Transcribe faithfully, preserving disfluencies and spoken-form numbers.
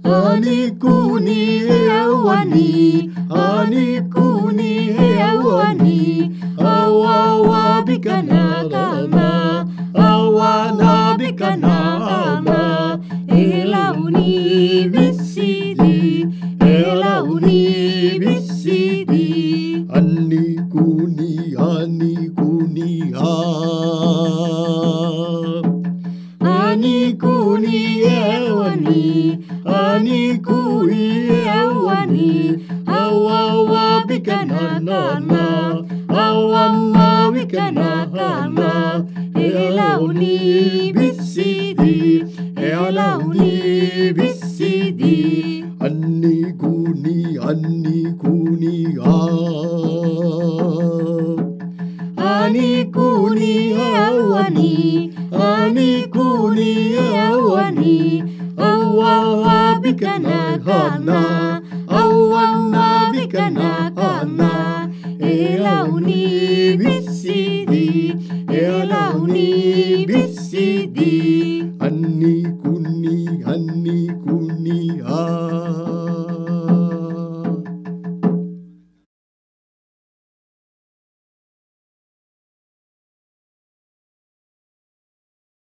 Ani kuni awani, ani kuni awani, awawa bikana kama, awana bikana ama, elauni bisidi, elauni bisidi. Ani kuni, ani kuni ha. Ani kuni awani, ani kuni awani, awawa bikana nama, awama bikana kama, elauni bisidi, elauni bisidi. Ani kuni, ani kuni ha. Ani kuni awani, ani kuni awani, awawa bikana kana, awana bikana kana, elauni bisidi, elauni bisidi. Ani kuni, ani kuni ha.